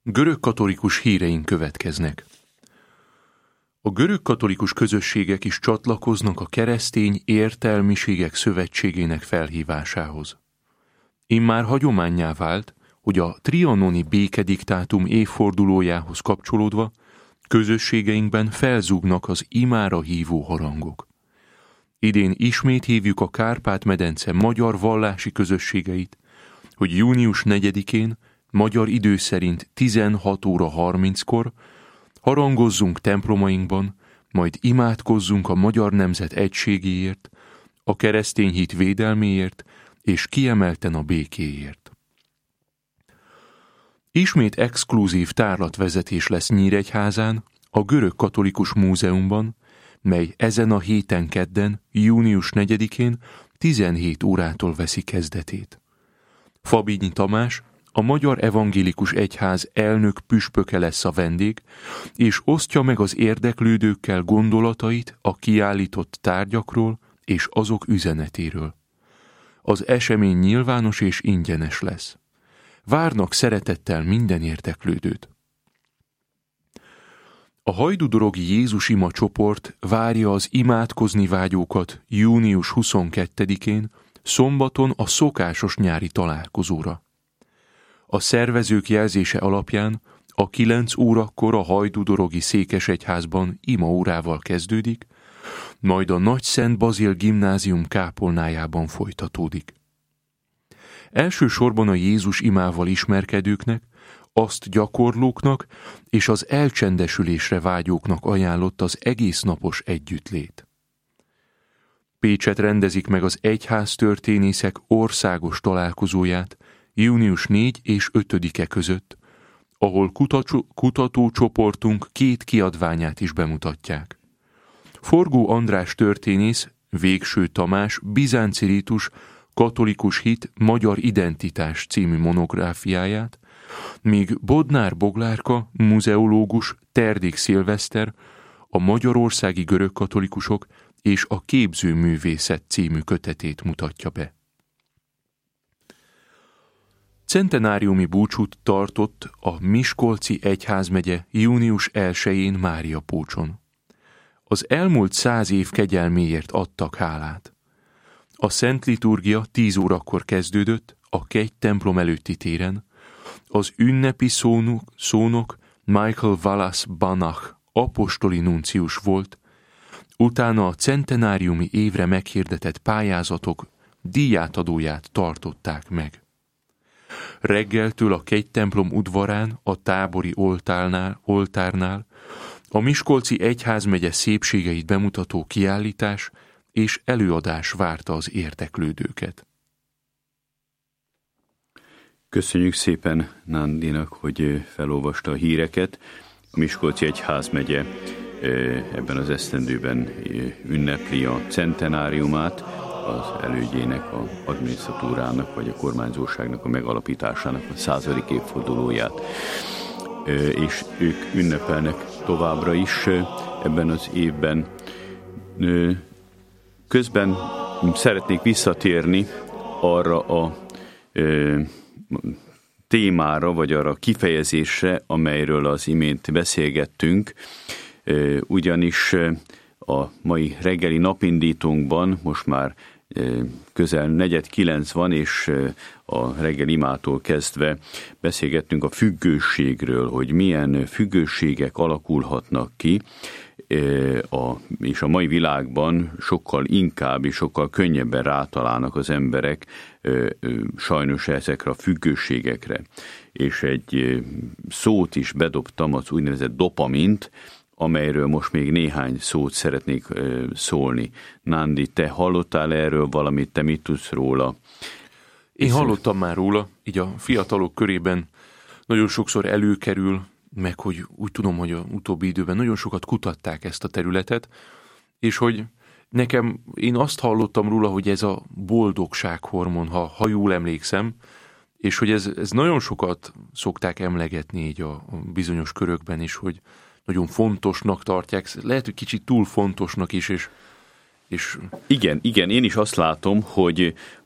Görögkatolikus híreink következnek. A görögkatolikus közösségek is csatlakoznak a keresztény értelmiségek szövetségének felhívásához. Immár hagyománnyá vált, hogy a trianoni békediktátum évfordulójához kapcsolódva közösségeinkben felzúgnak az imára hívó harangok. Idén ismét hívjuk a Kárpát-medence magyar vallási közösségeit, hogy június 4-én magyar idő szerint 16 óra 30-kor harangozzunk templomainkban, majd imádkozzunk a magyar nemzet egységéért, a keresztény hit védelméért és kiemelten a békéért. Ismét exkluzív tárlatvezetés lesz Nyíregyházán, a Görögkatolikus Múzeumban, mely ezen a héten kedden, június 4-én 17 órától veszi kezdetét. Fabinyi Tamás, a Magyar Evangélikus Egyház elnök püspöke lesz a vendég, és osztja meg az érdeklődőkkel gondolatait a kiállított tárgyakról és azok üzenetéről. Az esemény nyilvános és ingyenes lesz. Várnak szeretettel minden érdeklődőt. A hajdúdorogi Jézus Ima csoport várja az imádkozni vágyókat június 22-én, szombaton a szokásos nyári találkozóra. A szervezők jelzése alapján a 9 órakor a hajdúdorogi székesegyházban imaórával kezdődik, majd a Nagy Szent Bazil gimnázium kápolnájában folytatódik. Elsősorban a Jézus imával ismerkedőknek, azt gyakorlóknak és az elcsendesülésre vágyóknak ajánlott az egésznapos együttlét. Pécset rendezik meg az egyháztörténészek országos találkozóját június 4 és 5-e között, ahol kutatócsoportunk 2 kiadványát is bemutatják. Forgó András történész, Végső Tamás, Bizánci rítus, katolikus hit, magyar identitás című monográfiáját, míg Bodnár Boglárka, muzeológus, Terdik Szilveszter, a magyarországi görögkatolikusok és a képzőművészet című kötetét mutatja be. Centenáriumi búcsút tartott a Miskolci egyházmegye június 1-én Máriapócson. Az elmúlt 100 év kegyelméért adtak hálát. A szent liturgia 10 órakor kezdődött a Kegy templom előtti téren, az ünnepi szónok Michael Wallace Banach apostoli nuncius volt, utána a centenáriumi évre meghirdetett pályázatok díjátadóját tartották meg. Reggeltől a Kegy templom udvarán, a tábori oltárnál a Miskolci egyházmegye szépségeit bemutató kiállítás és előadás várta az érdeklődőket. Köszönjük szépen Nándinak, hogy felolvasta a híreket. A Miskolci egyházmegye ebben az esztendőben ünnepli a centenáriumát, az elődjének, az adminisztratúrának vagy a kormányzóságnak a megalapításának a 100. évfordulóját. És ők ünnepelnek továbbra is ebben az évben. Közben szeretnék visszatérni arra a témára, vagy arra a kifejezésre, amelyről az imént beszélgettünk, ugyanis a mai reggeli napindítónkban most már közel 8:45 van, és a reggel imától kezdve beszélgettünk a függőségről, hogy milyen függőségek alakulhatnak ki, és a mai világban sokkal inkább és sokkal könnyebben rátalálnak az emberek sajnos ezekre a függőségekre. És egy szót is bedobtam, az úgynevezett dopamint, amelyről most még néhány szót szeretnék szólni. Nándi, te hallottál erről valamit, te mit tudsz róla? Én hallottam már róla, így a fiatalok körében nagyon sokszor előkerül, meg hogy úgy tudom, hogy az utóbbi időben nagyon sokat kutatták ezt a területet, és hogy én azt hallottam róla, hogy ez a boldogsághormon, ha jól emlékszem, és hogy ez nagyon sokat szokták emlegetni így a bizonyos körökben is, hogy nagyon fontosnak tartják, lehet, hogy kicsit túl fontosnak is, és... Igen, én is azt látom,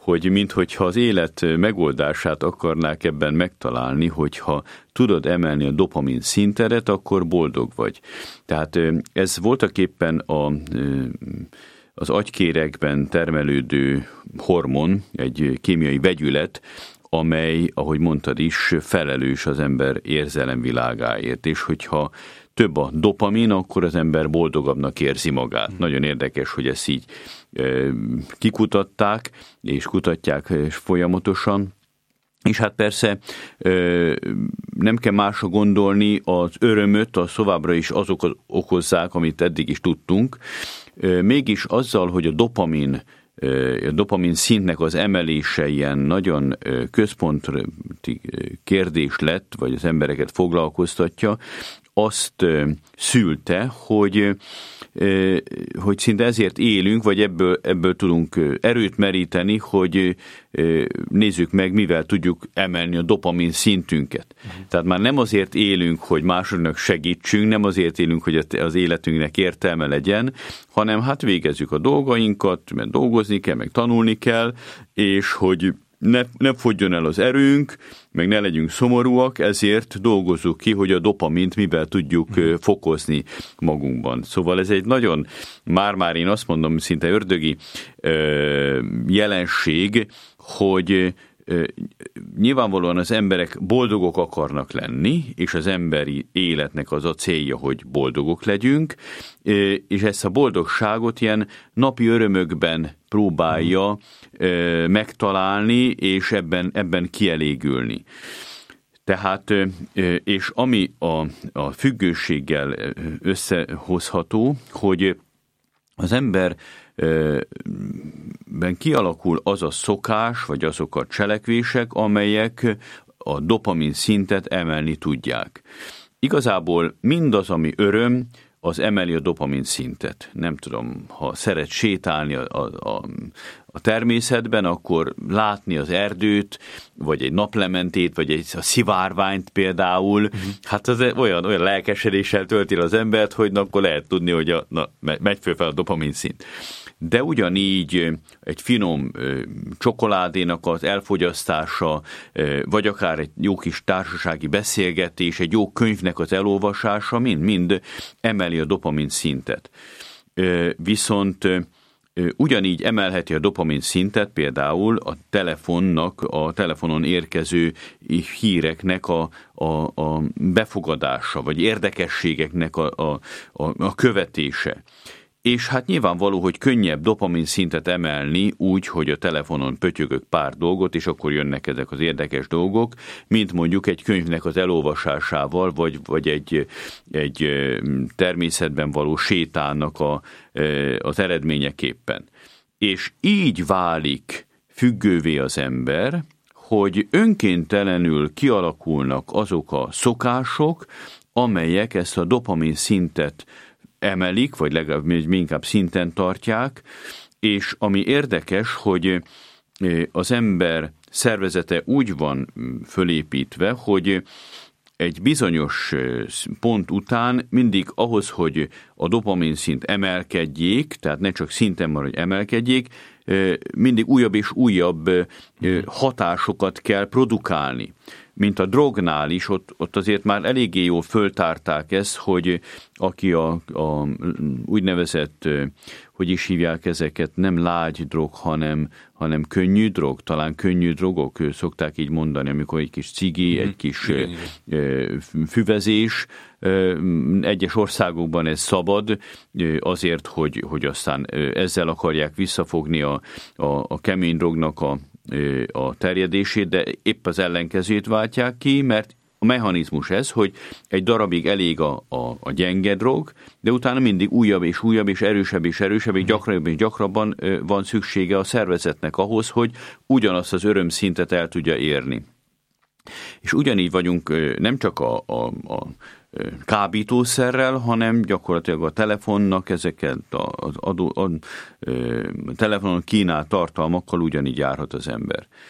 hogy minthogyha az élet megoldását akarnák ebben megtalálni, hogyha tudod emelni a dopamin szintedet, akkor boldog vagy. Tehát ez voltaképpen az agykéregben termelődő hormon, egy kémiai vegyület, amely, ahogy mondtad is, felelős az ember érzelemvilágáért, és hogyha több a dopamin, akkor az ember boldogabbnak érzi magát. Nagyon érdekes, hogy ezt így kikutatták, és kutatják folyamatosan. És hát persze nem kell másra gondolni, az örömöt az továbbra is azok okozzák, amit eddig is tudtunk. Mégis azzal, hogy a dopamin szintnek az emelése ilyen nagyon központi kérdés lett, vagy az embereket foglalkoztatja, azt szülte, hogy szinte ezért élünk, vagy ebből tudunk erőt meríteni, hogy nézzük meg, mivel tudjuk emelni a dopamin szintünket. Tehát már nem azért élünk, hogy másoknak segítsünk, nem azért élünk, hogy az életünknek értelme legyen, hanem hát végezzük a dolgainkat, mert dolgozni kell, meg tanulni kell, és hogy ne fogjon el az erőnk, meg ne legyünk szomorúak, ezért dolgozzuk ki, hogy a dopamint mivel tudjuk fokozni magunkban. Szóval ez egy nagyon, már én azt mondom, szinte ördögi jelenség, hogy nyilvánvalóan az emberek boldogok akarnak lenni, és az emberi életnek az a célja, hogy boldogok legyünk, és ezt a boldogságot ilyen napi örömökben próbálja megtalálni, és ebben kielégülni. Tehát, és ami a függőséggel összehozható, hogy az emberben kialakul az a szokás, vagy azok a cselekvések, amelyek a dopamin szintet emelni tudják. Igazából mindaz, ami öröm, az emeli a dopamin szintet. Nem tudom, ha szeret sétálni a természetben, akkor látni az erdőt, vagy egy naplementét, vagy a szivárványt például, hát az olyan lelkesedéssel tölti az embert, hogy akkor lehet tudni, hogy megy fel a dopamin szint. De ugyanígy egy finom csokoládénak az elfogyasztása, vagy akár egy jó kis társasági beszélgetés, egy jó könyvnek az elolvasása mind emeli a dopamin szintet. Viszont ugyanígy emelheti a dopamin szintet például a telefonon érkező híreknek a befogadása, vagy érdekességeknek a követése. És hát nyilvánvaló, hogy könnyebb dopamin szintet emelni úgy, hogy a telefonon pötyögök pár dolgot, és akkor jönnek ezek az érdekes dolgok, mint mondjuk egy könyvnek az elolvasásával, vagy egy természetben való sétának az eredményeképpen. És így válik függővé az ember, hogy önkéntelenül kialakulnak azok a szokások, amelyek ezt a dopamin szintet emelik, vagy legalább inkább szinten tartják, és ami érdekes, hogy az ember szervezete úgy van fölépítve, hogy egy bizonyos pont után mindig ahhoz, hogy a dopamin szint emelkedjék, tehát ne csak szinten van, hogy emelkedjék, mindig újabb és újabb hatásokat kell produkálni. Mint a drognál is, ott azért már eléggé jól föltárták ezt, hogy aki a úgynevezett, hogy is hívják ezeket, nem lágy drog, hanem könnyű drog, talán könnyű drogok, szokták így mondani, amikor egy kis cigi, egy kis füvezés, egyes országokban ez szabad, azért, hogy aztán ezzel akarják visszafogni a kemény drognak a terjedését, de épp az ellenkezőjét váltják ki, mert a mechanizmus ez, hogy egy darabig elég a gyenge drog, de utána mindig újabb és újabb, és erősebb, és gyakrabban és gyakrabban van szüksége a szervezetnek ahhoz, hogy ugyanazt az örömszintet el tudja érni. És ugyanígy vagyunk nem csak a kábítószerrel, hanem gyakorlatilag a telefonnak ezeket a telefonon kínált tartalmakkal ugyanígy járhat az ember.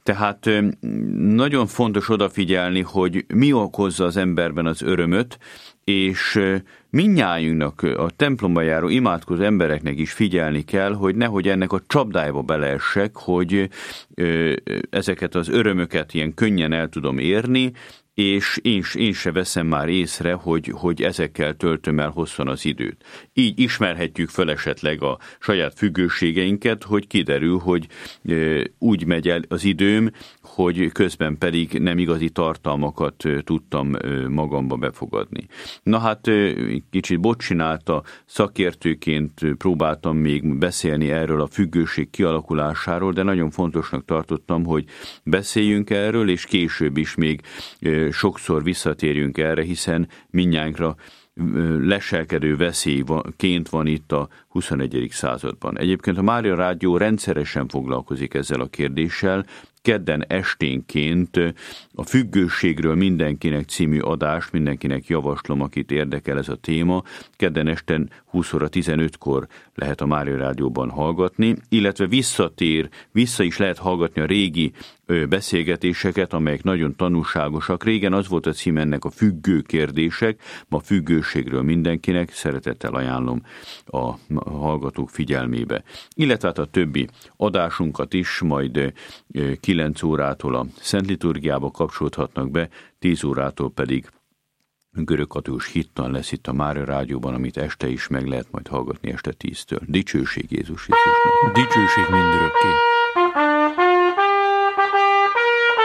Tehát nagyon fontos odafigyelni, hogy mi okozza az emberben az örömöt, és mindnyájunknak, a templomba járó, imádkozó embereknek is figyelni kell, hogy nehogy ennek a csapdájába beleessek, hogy ezeket az örömöket ilyen könnyen el tudom érni, és én se veszem már észre, hogy ezekkel töltöm el hosszan az időt. Így ismerhetjük fel esetleg a saját függőségeinket, hogy kiderül, hogy úgy megy el az időm, hogy közben pedig nem igazi tartalmakat tudtam magamba befogadni. Na hát kicsit bocsinálta, szakértőként próbáltam még beszélni erről a függőség kialakulásáról, de nagyon fontosnak tartottam, hogy beszéljünk erről, és később is még sokszor visszatérjünk erre, hiszen mindnyájunkra leselkedő veszélyként van itt a 21. században. Egyébként a Mária Rádió rendszeresen foglalkozik ezzel a kérdéssel. Kedden esténként a Függőségről mindenkinek című adást, mindenkinek javaslom, akit érdekel ez a téma. Kedden este 20 óra 15-kor lehet a Mária Rádióban hallgatni, illetve vissza is lehet hallgatni a régi beszélgetéseket, amelyek nagyon tanulságosak. Régen az volt a cím ennek, a függő kérdések, ma függőségről mindenkinek, szeretettel ajánlom a hallgatók figyelmébe. Illetve hát a többi adásunkat is majd 9 órától a Szent Liturgiába kapcsolódhatnak be, 10 órától pedig görögkatolikus hittan lesz itt a Mária Rádióban, amit este is meg lehet majd hallgatni este 10-től. Dicsőség Jézus Krisztusnak! Dicsőség mindörökké!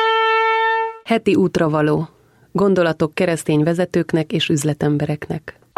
Heti útravaló. Gondolatok keresztény vezetőknek és üzletembereknek.